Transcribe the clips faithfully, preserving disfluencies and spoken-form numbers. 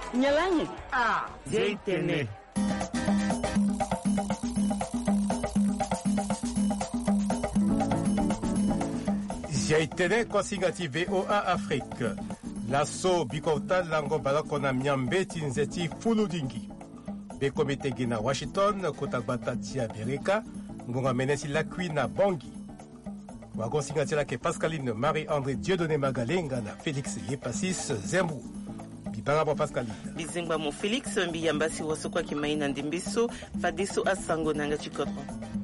Nyalangi. Ah, Zeitene. Zeitene konsigati V O A Afrique. Lasso bikota lango balakona miambe tinzeti fuludingi. Bekomete gina Washington kotagbata tia Amerika ngonga menesi lakwi na Bongi. Wakonsigati lake Pascaline Marie-André Dieudonné Magalenga na Félix Yepasis Zembu. Bibanga Pascaline. Bizingba mo Félix mbiyambasi wasokwa kimaina ndimbiso fadeso asango nanga chikotro.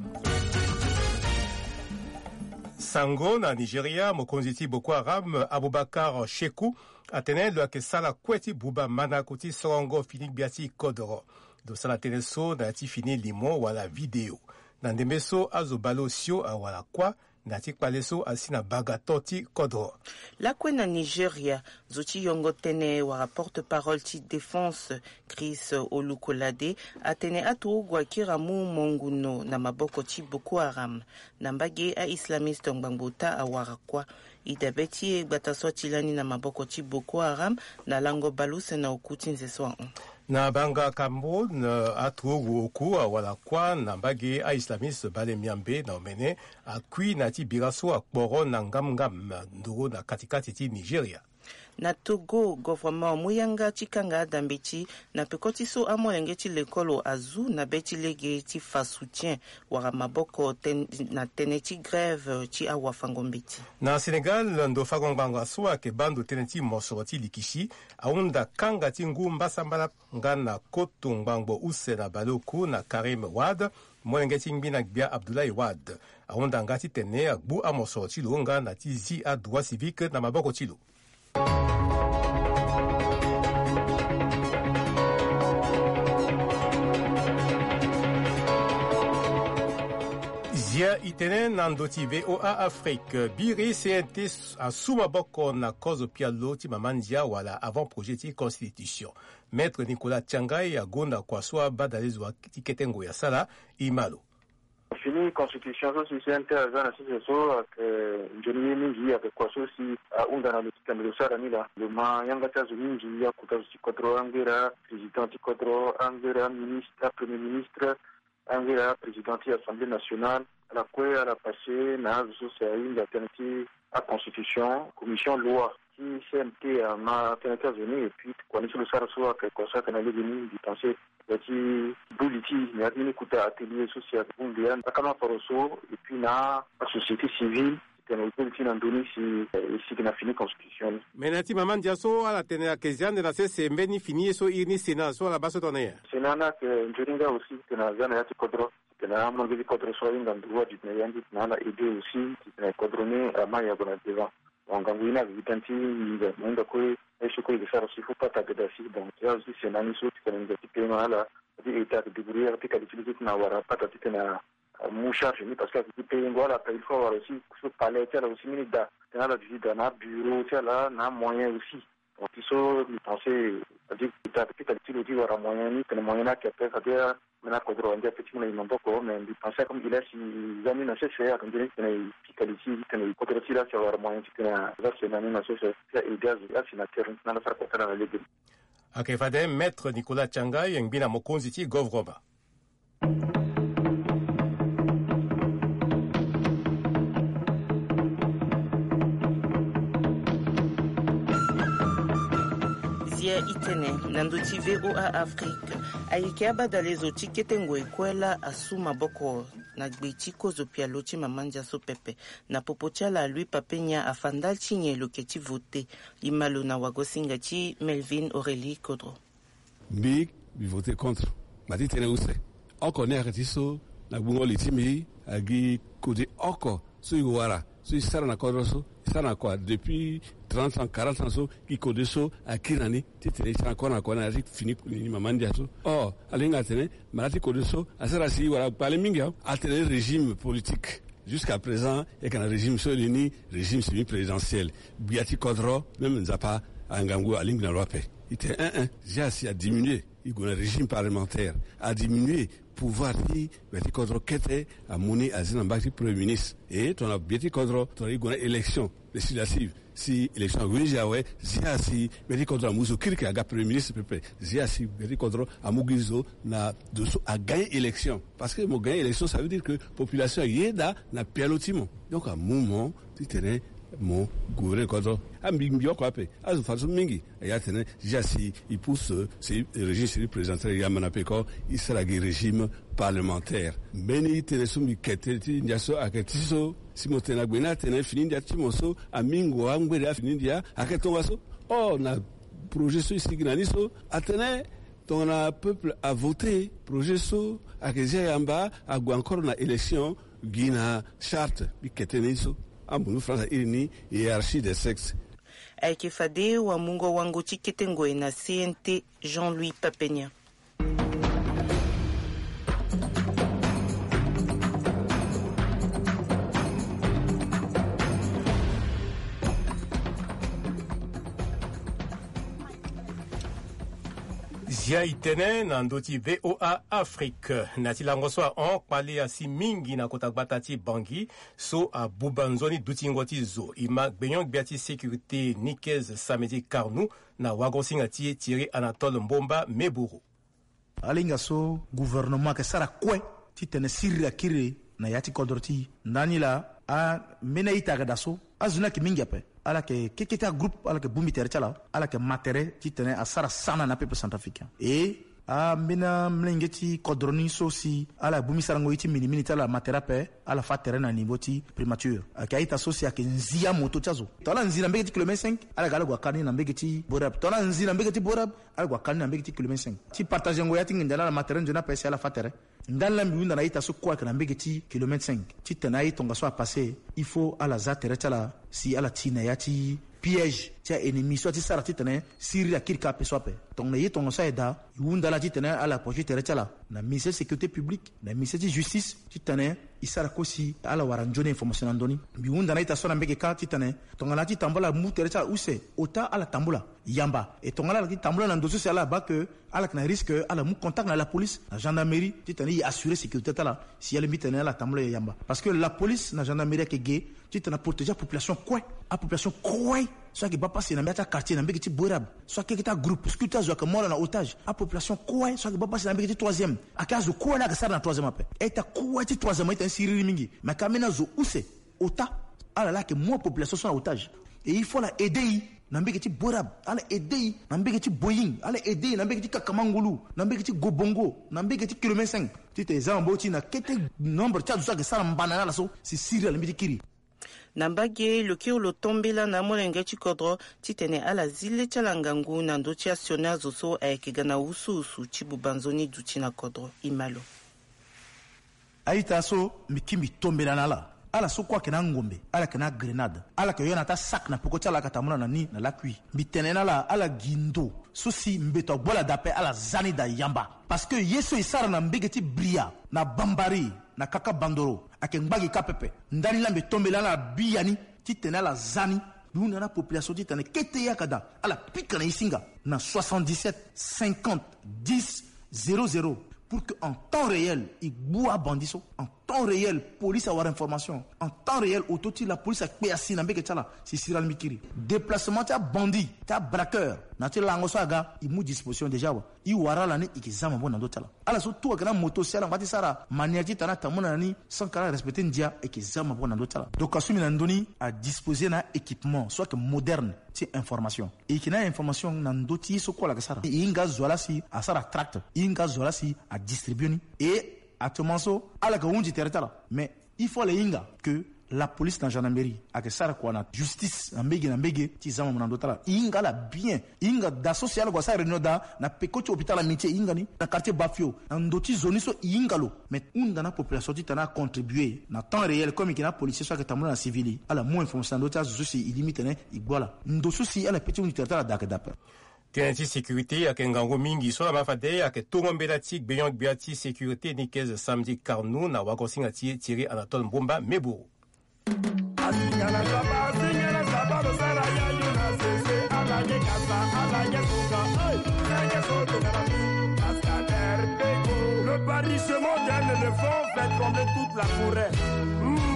Sango na Nigeria mokonziti Boko Haram Abubakar Sheku atene lo ke sala kweti buba manakuti songo fini biati kodoro do sala teneso na ti fini limo wala video na ndembeso azobalo sio awala kwa na ti paleso asina bagatoti kodoro la kwena Nigeria zoti yongo tene wa porte-parole ti défense Chris Olukolade atene atugwa kiramu monguno na maboko ti Boko Haram na mbage a islamiste ngbangbuta awara kwa idabeti gbataso tilani na maboko ti Boko Haram na lango baluse na okuti nzeswa na banga Cameroun atugu oku wala kwa na mbage a islamiste bale miambe na omene akui na ti biraso akporo na ngam-ngam nduru na katikati ti Nigeria. Na Togo, gouvernement muyanga chikanga adambechi na pekoti so amoyenge ti lekolo azu na beti lege ti fa soutien wara maboko ten, na teneti grève ti awafangombeti. Na Senegal ndo fagongbango so ke bandu teneti mosoroti likishi aunda kanga ti ngumba sambala ngana koto ngbango use na baloku na Karim Wade moyenge ti ngbina gbia Abdoulaye Wade aunda ngati tene agbu amosoroti longa na ti zi a droit civique na maboko tilo. Zia itene nandoti V O A Afrique biri C N T a suma boko na kozo pialo ti mamandia wala avant projet ti constitution. Maître Nicolas Tiangai agonda kwa swa badalizwa ti ketengo ya sala imalo. Fini constitution so si C N T azana si so ke njoni mingi avec quoi so si unda na mitikambelo sara nila le ma yanga tazu mingi ya kutazu ti kodro angera président ti kodro angera ministre premier ministre angera président ti assemblée nationale la quoi à la passé na so c'est une alternative à constitution commission loi qui C N T a ma alternative et puis quand il le sara so que quoi ça que na le venu du penser yati buliti ni adini kuta atelier social bundian akama foroso et puis na la société civile tena buliti na ndoni si si na fini constitution menati maman diaso ala tena keziane na se sembeni fini so ini sena so la baso tonne sena na que njoringa aussi tena zana yati kodro tena mongeli kodro so inga droit du yandi na la aider aussi tena kodrone amaya bona devant wanganguina vitanti nda ko esho ko ifara sifu pata pedasi donc ya aussi c'est nani so tena ngati pema ala di état de débrouiller tika d'utiliser na wara pata tena moucha fini parce que di pema wala il faut avoir aussi so palais tela aussi minida tena la visite na bureau tela na moyen aussi donc il faut penser dire état tika d'utiliser wara moyen ni tena moyen na que peut dire mena kodro ande effectivement il m'emboko mais il pensait comme il a si jamais na chercher à conduire tena pikaliti tena kodro tira sur wara moyen tena là c'est nani na chercher c'est idée là c'est na terrain na la faire porter dans les akefade maître Nicolas Tiangai ngbina mokonzi ti govroba. Zia itene nandoti V O A Afrique ayike abadalezo ti ketengo ekwela asuma boko na gbeti kozo pialo ti mamandia so pepe na popotiala lui papenya afandal chinye loketi voté imalo na wagosinga ti Melvin Aurélie Kodro bi bi voté contre mati tene use oko ne akati so na bungo litimi agi kodi oko so iwara so isara na kodro so isara kwa depuis trente ans quarante ans so ki kodi so akirani titene isara kwa na kwa na fini ni mamandia so oh alinga tene malati kodi so asara si wara pale mingi a tene régime politique. Jusqu'à présent, il y a un régime solini, régime semi-présidentiel. Biati Kodro, même Nzapa, Angangu, Aling Nalwape. Il était un un. J'ai assez à diminuer. Il y a un régime parlementaire. À diminuer. pouvoir ti beti contre kete a muni azina mbaki premier ministre et ton a beti contre ton a gona élection législative si élection winja we zia si beti contre muso kirke aga premier ministre pepe zia si beti contre amugizo na doso a gagné élection parce que mo gagner élection ça veut dire que population yeda na pialotimo donc à moment tu tenais mon gouvernement contre ambingio quoi pe azu façon mingi ya tene jasi il pousse c'est régime c'est présenté ya manapeko il sera un régime parlementaire beni tene sumi keteti njaso aketiso simotena gbena tene fini ndia timoso amingo angbe ya fini ndia aketongaso oh na projet so signaliso atene ton a peuple a voté projet so akezia yamba agwa encore na élection gina charte biketeniso ambulu France irini hiérarchie des sexes aikifade wa mungo wangu chiketengo na C N T Jean-Louis Papenya. Zia itene na ndoti V O A Afrique. Nati langoswa on pale asi mingi na kotakbatati bangi so a bubanzoni dutingoti zo. Ima gbenyong biati sécurité Nikez Samedi Karnou na wagosingati Thierry Anatole Mbomba Meburu. Alinga so gouvernement ke sara kwe ti tene sirra kire na yati kodorti ndani la a mena itaga daso azuna ki mingi ape ala ke keketa groupe ala ke bumi terchala ala ke matere ti tene a sara sana na peuple centrafricain et a mena mlengeti kodroni sosi ala bumi sarango iti mini mini tala matera pe ala fa terrain na niveau ti primature ka ita sosi ke nzia moto chazo tola nzina mbegeti kilomètre cinq ala gala gwa kani na mbegeti borab tola nzina mbegeti borab ala gwa kani na mbegeti kilomètre cinq ti partage ngo yati ngindala na matera njona pe ala fa terrain ndala miunda na ita so kwa kana mbegeti kilomètre cinq ti tena itonga so a passer il faut ala za terrain chala si ala tina yati piège tia ennemi soit sara titene siri akirka pe sope ton ne yeton so eda yunda la titene ala projet terchala na ministère sécurité publique na ministère de justice titene isara kosi ala waranjone information andoni biunda na ita so na mbeke ka titene ton la titambola mu terchala use ota ala tambula yamba et ton ala tambula na ndoso ala ba que ala na risque ala mu contact na la police la gendarmerie titene assurer sécurité tala si elle mitene ala tambula yamba parce que la police na gendarmerie ke ge titene protéger la population quoi a population quoi soit qui va passer dans un quartier dans un petit borab soit qui est un groupe parce que tu as joué comme mort en otage à population quoi soit qui va passer dans un petit troisième à cause de quoi là que ça dans troisième après et ta quoi tu troisième est un siri mingi mais quand même zo où c'est ota ah là là que moi population sont en otage et il faut la aider dans un petit borab aller aider dans un petit boying aller aider dans un petit kakamangulu dans un petit gobongo dans un petit kilomètre cinq tu t'es zamboti na quel nombre tu as ça que ça banana là so c'est siri le petit kiri Nambage loki ulotombela na molenge chikodro titene ala zile chalangangu na ndochi asioner zoso aikigana usu usu chibu banzoni duchina kodro imalo. Aita so mikimi tombela nala ala so kwa kena ngombe ala kena grenade ala ke yona ta sac na poko chala katamuna na ni na lakui mitene nala ala gindo so si mbeto bola dape ala zani da yamba parce que yeso isara na mbegeti bria na bambari na kaka bandoro akengbagi kapepe ndani lambe tombela na biani titena la zani luna na population titene kete yakada ala pika na isinga na soixante-dix-sept cinquante dix zéro zéro pour que en temps réel il boit bandiso en temps réel police avoir information en temps réel autoti la police a péasi na mbeke tala si siral mikiri déplacement ta bandit ta braqueur na te lango saga il mou disposition déjà wa i wara la ni ikizama bona ndo tala ala so to kana moto sala ngati sara maniati tana tamona ni sans kala respecter ndia ikizama bona ndo tala donc asumi na ndoni a disposer na équipement soit que moderne ti information et kina information na ndoti so kola kasara inga zola si asara tract inga zola si a distribuer et à Tomanso, à la Gaoundi territoire. Mais il faut les inga que la police dans la gendarmerie, à que ça quoi na justice, na mbege na mbege, tizama mon andotala. Inga la bien, inga d'associer la ça réunion da na pekoti hôpital amitié inga ni na quartier Bafio, na ndoti zone so inga lo. Mais une dans la population qui t'a contribué na temps réel comme il y a policier soit que t'as na civil, à la moins information d'otage souci il limite né iguala. Ndoso si à la petite unité territoire da kedapa. Tianti sécurité ak ngango mingi so ma fade ak tongombela ti beyong biati sécurité Nikez Samedi Karnou na wakosinga ti Thierry Anatole Mbomba Meburu. barrissement d'un éléphant fait trembler toute la forêt. Mmh.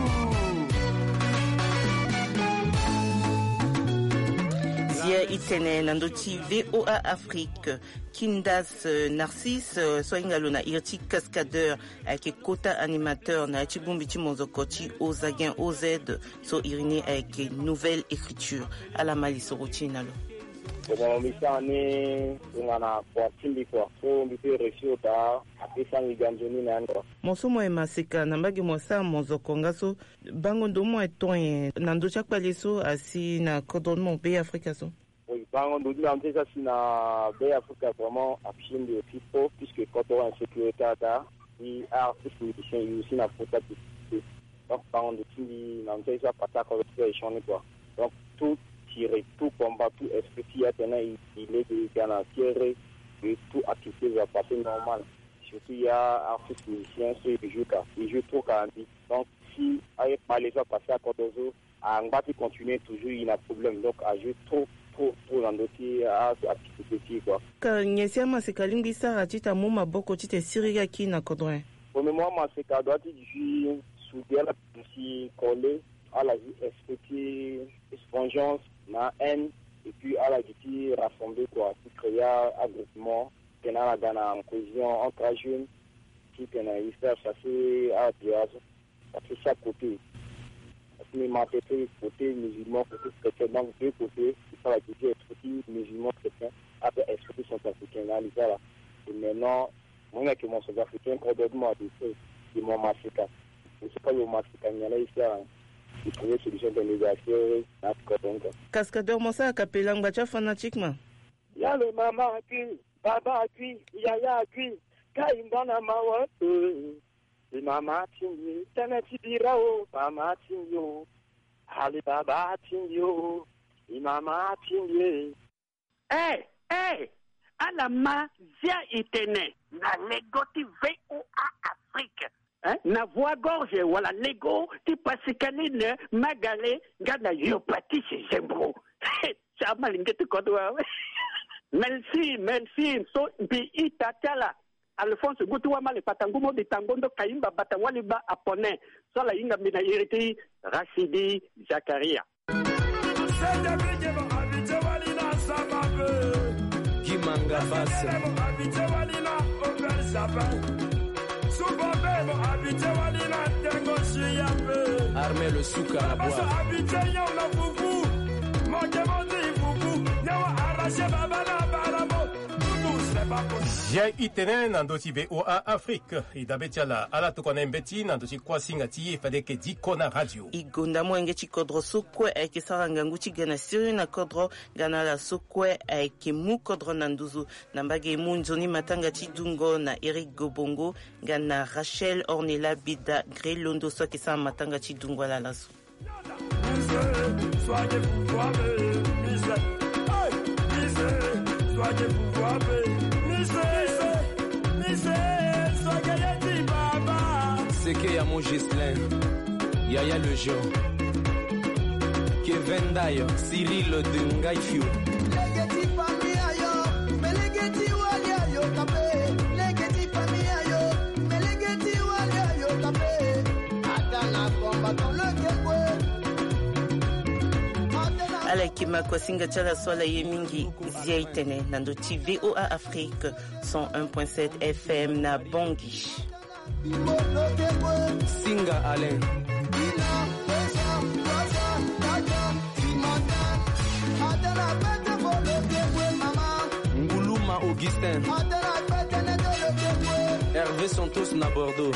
Zia itene nandoti V O A Afrique. Kindas Narcisse soingalo na irti cascadeur avec quota animateur na chibumbiti monzokoti Ozagin O Z so iriné avec nouvelle écriture à la malisorochi nalo. Bon misane ngana kwa timbi kwa so mbite resio ta apesa nganjoni nando. Monsomo e masika nambagi mosa monzokonga so bango ndomo etonye nando chakpaleso asi na coordonnement pays Afrique so. Oui, bango ndomo antesa sina pays Afrique vraiment action de tipo puisque quand on a sécurité ta i artiste musicien il aussi na photo de donc bango de timbi antesa pata ko échange quoi. Donc tout tirer tout combat tout esprit il est de garantir que tout activité va passer normal. Surtout il y a artistes musiciens ceux qui jouent ils jouent trop candy. Donc si avec pas les gens passer à Kodozo à Ngati continuer toujours il y a problème donc à jouer trop trop trop dans dossier à activité quoi. Ka nyesi ama sekalingi sara tita muma boko tite siriga ki na kodwen. Pour moi ma seka doit jouer sous la si collé à la vie esprit vengeance na haine et puis à la vie rassembler quoi pour créer un groupement qui n'a la gana en cohésion entre jeunes qui peut y faire chasser à diaz parce que chaque côté parce que les côté musulman côté chrétien donc deux côtés c'est ça la vie esprit musulman chrétien après esprit sont africains là là et maintenant moi que mon soldat africain complètement de de mon massacre je sais pas le massacre il y a là ici il trouve solution de négociation à Kotonga. Cascadeur Mosa Kapelang Bacha fanatiquement. Ya le mama qui, baba qui, yaya qui, kaindana mawa. Le mama tingi, tana tibirao, mama tingi, ali baba tingi, le mama tingi. Eh, eh, alama zia itene na legoti V O A Afrique. Hein? Na voix gorge wala lego ti pasikaline magale ngana yopati chez Zembro. Ça m'a l'ingété kodwa. Merci, merci. So bi itatala. Alphonse Goutoua male patangumo de tangondo kaimba batawali ba apone. So la inga mina iriti Rachidi Zakaria. Kimanga Basse. Armée le souk à la boîte. J'ai itene nandoti V O A Afrique. Idabetiala ala tukona mbeti nandoti kwa singati ifade ke di kona radio. Igonda mwenge chikodro sokwe eke saranga nguchi gana siri na kodro gana la sokwe eke mu kodro nanduzu nambage mu nzoni matanga chidungo na Eric Gobongo gana Rachel Ornella Bida Grey Londo soke sa matanga chidungo la laso. Soyez pouvoir mise. Mise. Soyez pouvoir c'est que y'a mon Gislain, Yaya le Jean, Kevin Dayo, Cyril de Ngaïfio. Alakima Kwasinga Chala Sola Yemingi Zia Itene Nandoti V O A Afrique cent un point sept F M na Bangui. Singa Alain. Ngoulouma Augustin. Hervé Santos na Bordeaux.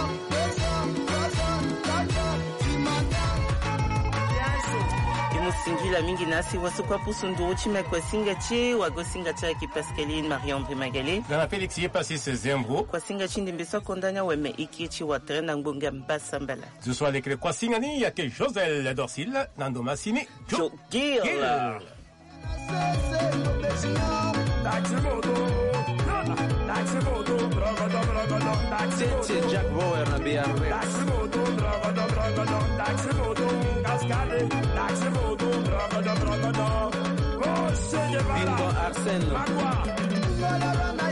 Singila mingi nasi wasukwa pusundu uchime kwa singa che wago singa cha ki Pascaline Marie-André Magalé Gana Félix yé passé ce Zembro kwa singa chindi mbisa kondanya weme iki chi watrena ngbonga mbasa mbala ce soit avec le kwa singa ni ya ke Josel Dorsil Nando Massini Joe Gill C'est Jack Bauer na B R V Bingo Arsène